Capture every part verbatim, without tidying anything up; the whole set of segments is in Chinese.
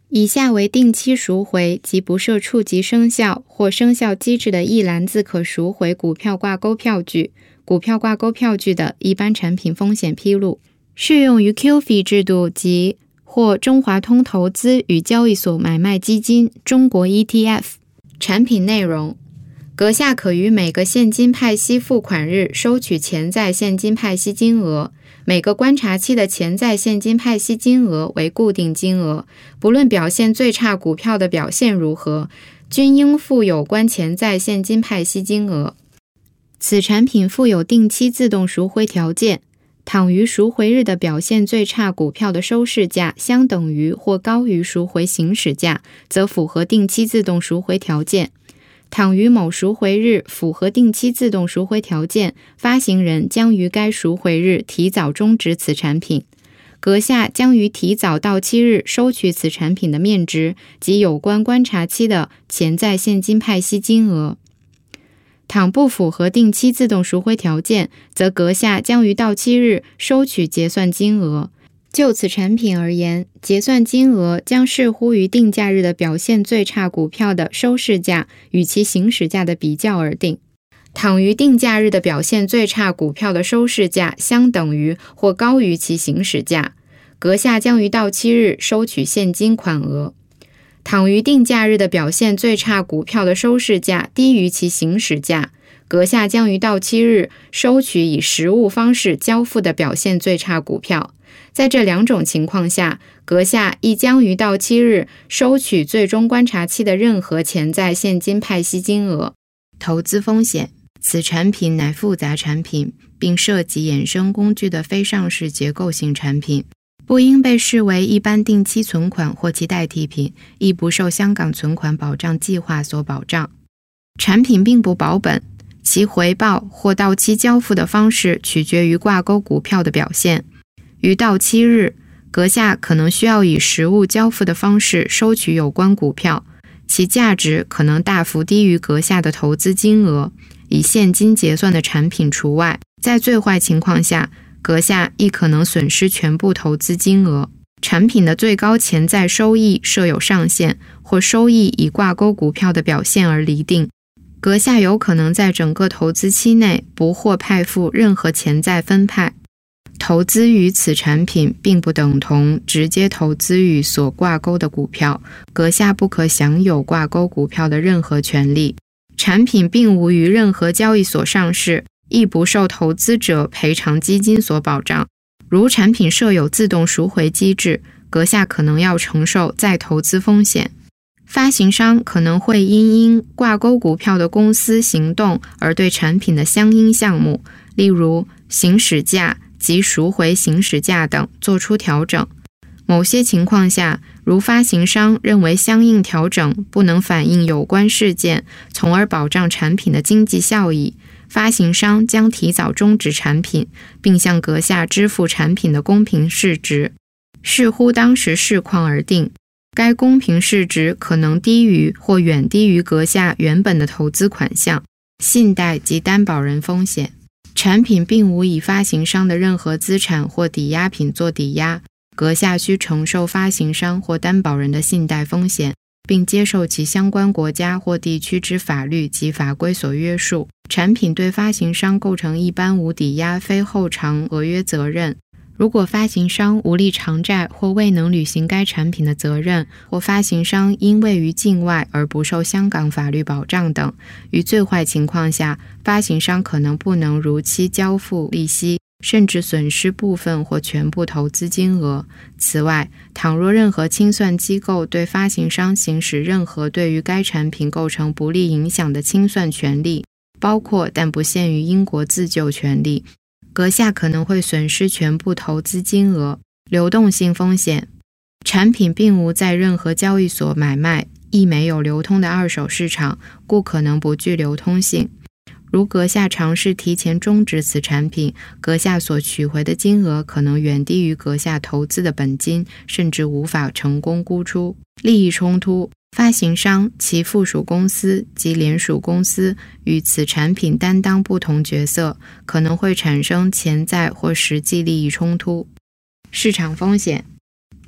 以下为定期赎回及不设触及生效或生效机制的一篮子可赎回股票挂钩票据、股票挂钩票据的一般产品风险披露，适用于 Q F I 制度及或中华通投资与交易所买卖基金中国 E T F。 产品内容：阁下可于每个现金派息付款日收取潜在现金派息金额，每个观察期的潜在现金派息金额为固定金额，不论表现最差股票的表现如何，均应付有关潜在现金派息金额。此产品附有定期自动赎回条件，倘于赎回日的表现最差股票的收市价相等于或高于赎回行使价，则符合定期自动赎回条件。倘于某赎回日符合定期自动赎回条件，发行人将于该赎回日提早终止此产品，阁下将于提早到期日收取此产品的面值及有关观察期的潜在现金派息金额。倘不符合定期自动赎回条件，则阁下将于到期日收取结算金额。就此产品而言，结算金额将视乎于定价日的表现最差股票的收市价与其行使价的比较而定。倘于定价日的表现最差股票的收市价相等于或高于其行使价，阁下将于到期日收取现金款额。倘于定价日的表现最差股票的收市价低于其行使价，阁下将于到期日收取以实物方式交付的表现最差股票。在这两种情况下，阁下亦将于到期日收取最终观察期的任何潜在现金派息金额。投资风险：此产品乃复杂产品，并涉及衍生工具的非上市结构性产品，不应被视为一般定期存款或其代替品，亦不受香港存款保障计划所保障。产品并不保本，其回报或到期交付的方式取决于挂钩股票的表现。于到期日，阁下可能需要以实物交付的方式收取有关股票，其价值可能大幅低于阁下的投资金额，以现金结算的产品除外。在最坏情况下，阁下亦可能损失全部投资金额。产品的最高潜在收益设有上限，或收益以挂钩股票的表现而厘定。阁下有可能在整个投资期内不获派付任何潜在分派。投资于此产品并不等同直接投资于所挂钩的股票，阁下不可享有挂钩股票的任何权利。产品并无于任何交易所上市，亦不受投资者赔偿基金所保障。如产品设有自动赎回机制，阁下可能要承受再投资风险。发行商可能会因因挂钩股票的公司行动而对产品的相应项目，例如行使价及赎回行使价等做出调整。某些情况下，如发行商认为相应调整不能反映有关事件，从而保障产品的经济效益，发行商将提早终止产品，并向阁下支付产品的公平市值，视乎当时市况而定。该公平市值可能低于或远低于阁下原本的投资款项。信贷及担保人风险：产品并无以发行商的任何资产或抵押品做抵押，阁下需承受发行商或担保人的信贷风险，并接受其相关国家或地区之法律及法规所约束。产品对发行商构成一般无抵押非后偿合约责任。如果发行商无力偿债或未能履行该产品的责任，或发行商因位于境外而不受香港法律保障等，于最坏情况下，发行商可能不能如期交付利息，甚至损失部分或全部投资金额。此外，倘若任何清算机构对发行商行使任何对于该产品构成不利影响的清算权利，包括但不限于英国自救权利，阁下可能会损失全部投资金额。流动性风险：产品并无在任何交易所买卖，亦没有流通的二手市场，故可能不具流通性。如阁下尝试提前终止此产品，阁下所取回的金额可能远低于阁下投资的本金，甚至无法成功沽出。利益冲突：发行商、其附属公司及联属公司与此产品担当不同角色，可能会产生潜在或实际利益冲突。市场风险：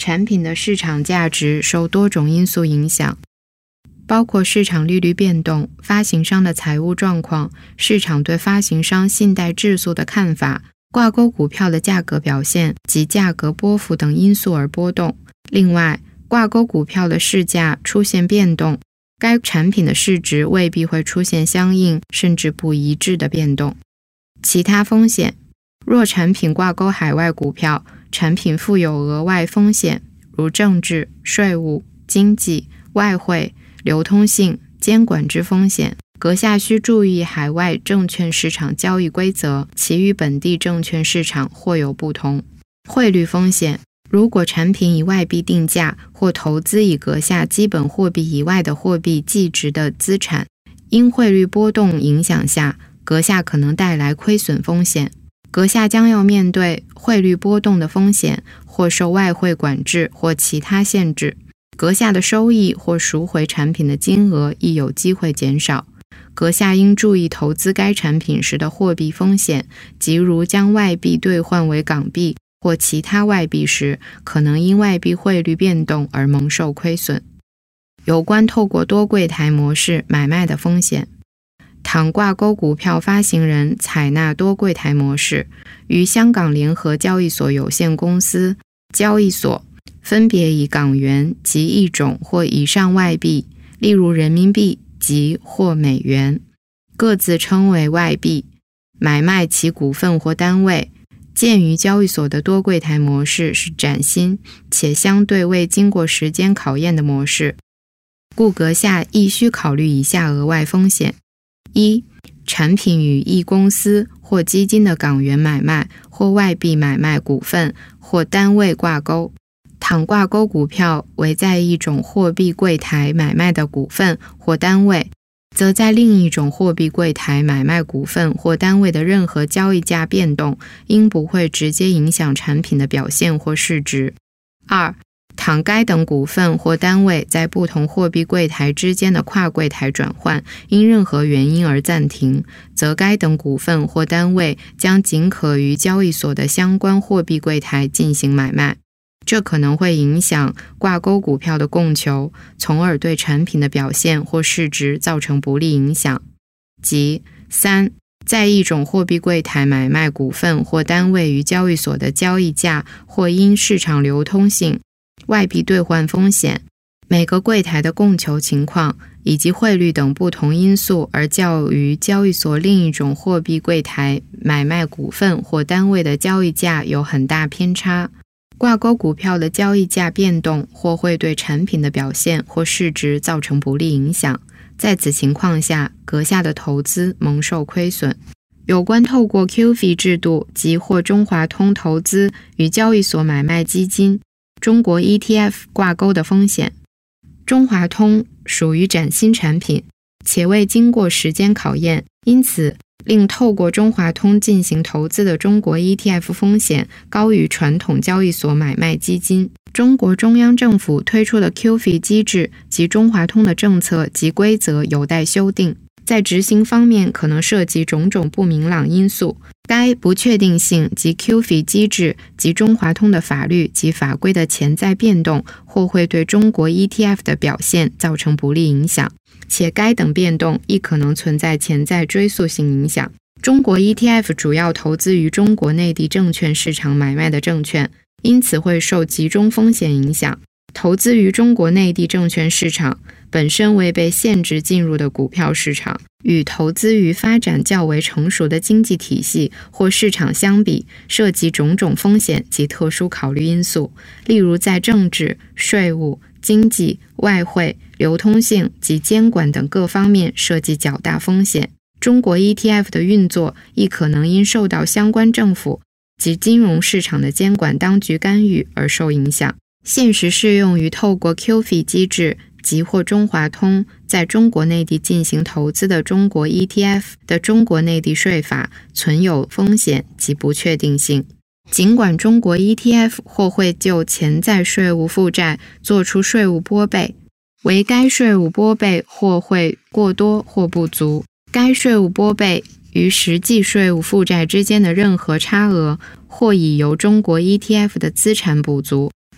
产品的市场价值受多种因素影响，包括市场利率变动、发行商的财务状况、市场对发行商信贷质素的看法、挂钩股票的价格表现及价格波幅等因素而波动。另外，挂钩股票的市价出现变动，该产品的市值未必会出现相应甚至不一致的变动。其他风险，若产品挂钩海外股票，产品负有额外风险，如政治、税务、经济、外汇、流通性、监管之风险。阁下需注意海外证券市场交易规则，其与本地证券市场或有不同。汇率风险，如果产品以外币定价或投资以阁下基本货币以外的货币计值的资产，因汇率波动影响下，阁下可能带来亏损风险。阁下将要面对汇率波动的风险，或受外汇管制或其他限制。阁下的收益或赎回产品的金额亦有机会减少。阁下应注意投资该产品时的货币风险，即如将外币兑换为港币或其他外币时，可能因外币汇率变动而蒙受亏损。有关透过多柜台模式买卖的风险，倘挂钩股票发行人采纳多柜台模式，与香港联合交易所有限公司交易所分别以港元及一种或以上外币，例如人民币及或美元，各自称为外币，买卖其股份或单位。鉴于交易所的多柜台模式是崭新且相对未经过时间考验的模式，故阁下亦需考虑以下额外风险：一、产品与一公司或基金的港元买卖或外币买卖股份或单位挂钩。倘挂钩股票为在一种货币柜台买卖的股份或单位，则在另一种货币柜台买卖股份或单位的任何交易价变动，应不会直接影响产品的表现或市值。二、倘该等股份或单位在不同货币柜台之间的跨柜台转换因任何原因而暂停，则该等股份或单位将仅可于交易所的相关货币柜台进行买卖。这可能会影响挂钩股票的供求，从而对产品的表现或市值造成不利影响。即三、在一种货币柜台买卖股份或单位于交易所的交易价，或因市场流通性、外币兑换风险、每个柜台的供求情况以及汇率等不同因素而较于交易所另一种货币柜台买卖股份或单位的交易价有很大偏差。挂钩股票的交易价变动或会对产品的表现或市值造成不利影响，在此情况下，阁下的投资蒙受亏损。有关透过 Q F I 制度及或中华通投资与交易所买卖基金、中国 E T F 挂钩的风险。中华通属于崭新产品，且未经过时间考验，因此令透过中华通进行投资的中国 E T F 风险高于传统交易所买卖基金。中国中央政府推出的 Q F I 机制及中华通的政策及规则有待修订，在执行方面可能涉及种种不明朗因素。该不确定性及 Q F I 机制及中华通的法律及法规的潜在变动，或会对中国 E T F 的表现造成不利影响，且该等变动亦可能存在潜在追溯性影响。中国 E T F 主要投资于中国内地证券市场买卖的证券，因此会受集中风险影响。投资于中国内地证券市场本身为被限制进入的股票市场，与投资于发展较为成熟的经济体系或市场相比，涉及种种风险及特殊考虑因素，例如在政治、税务、经济、外汇、流通性及监管等各方面涉及较大风险。中国 E T F 的运作亦可能因受到相关政府及金融市场的监管当局干预而受影响。现时适用于透过 Q F I 机制及或中华通在中国内地进行投资的中国 E T F 的中国内地税法存有风险及不确定性。尽管中国 E T F 或会就潜在税务负债做出税务拨备，为该税务拨备或会过多或不足，该税务拨备与实际税务负债之间的任何差额，或已由中国 E T F 的资产补足，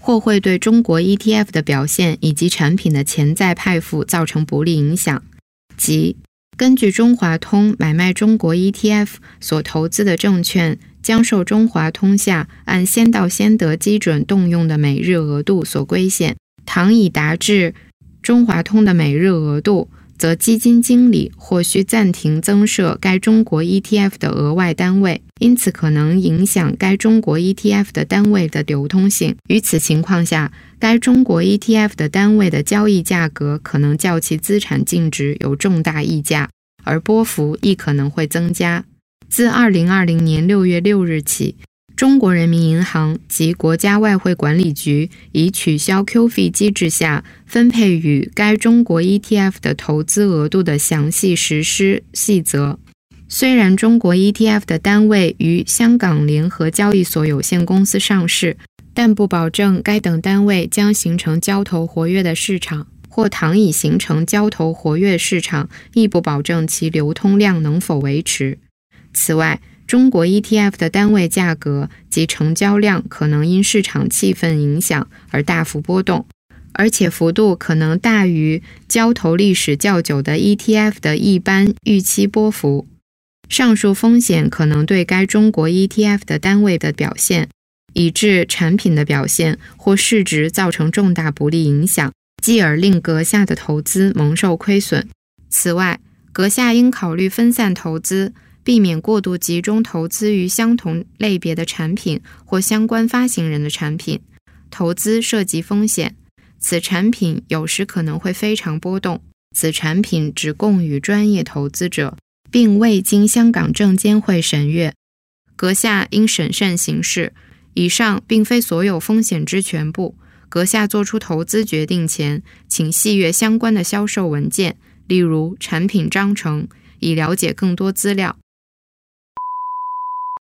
或会对中国 E T F 的表现以及产品的潜在派付造成不利影响，即根据中华通买卖中国 E T F 所投资的证券将受中华通下按先到先得基准动用的每日额度所规限，倘已达至中华通的每日额度，则基金经理或需暂停增设该中国 E T F 的额外单位，因此可能影响该中国 E T F 的单位的流通性。于此情况下，该中国 E T F 的单位的交易价格可能较其资产净值有重大溢价，而波幅亦可能会增加。自二零二零年六月六日起，中国人民银行及国家外汇管理局已取消 Q F I 机制下分配与该中国 E T F 的投资额度的详细实施细则。虽然中国 E T F 的单位于香港联合交易所有限公司上市，但不保证该等单位将形成交投活跃的市场，或倘已形成交投活跃市场，亦不保证其流通量能否维持。此外，中国 E T F 的单位价格及成交量可能因市场气氛影响而大幅波动，而且幅度可能大于交投历史较久的 E T F 的一般预期波幅。上述风险可能对该中国 E T F 的单位的表现，以致产品的表现或市值造成重大不利影响，继而令阁下的投资蒙受亏损。此外，阁下应考虑分散投资，避免过度集中投资于相同类别的产品或相关发行人的产品。投资涉及风险，此产品有时可能会非常波动，此产品只供予专业投资者，并未经香港证监会审阅。阁下应审慎行事。以上并非所有风险之全部，阁下做出投资决定前，请细阅相关的销售文件，例如产品章程，以了解更多资料。